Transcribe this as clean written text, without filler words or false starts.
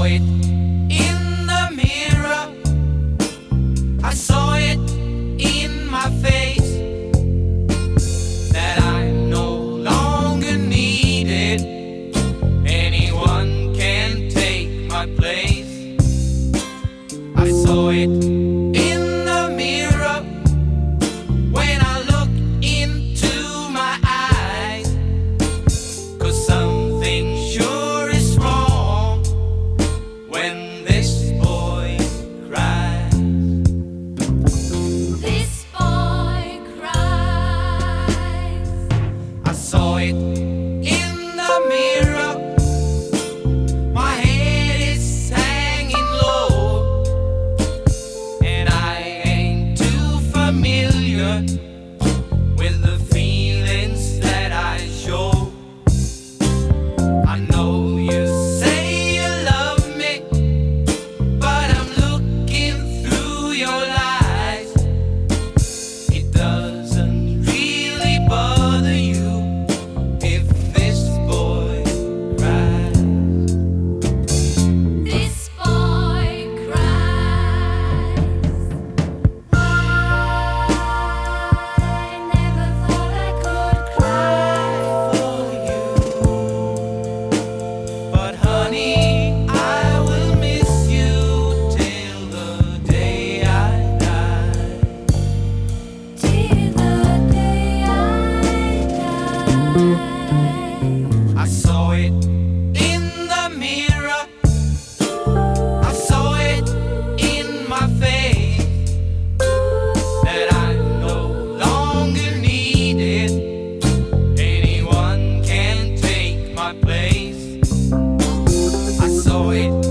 it in the mirror. I saw it in my face, that I no longer needed anyone can take my place. I saw it in the mirror when I look into my eyes, 'cause something sure is wrong when this boy cries. This boy cries. I saw it in the mirror. My head is hanging low, and I ain't too familiar with the feelings that I show. I know you say you love me, but I'm looking through your lies. It doesn't really bother you if this boy cries. This boy cries. I never thought I could cry for you. But honey, I will miss you till the day I die. Till the day I die. I saw it in the mirror. I saw it in my face, that I no longer needed anyone can take my place. I saw it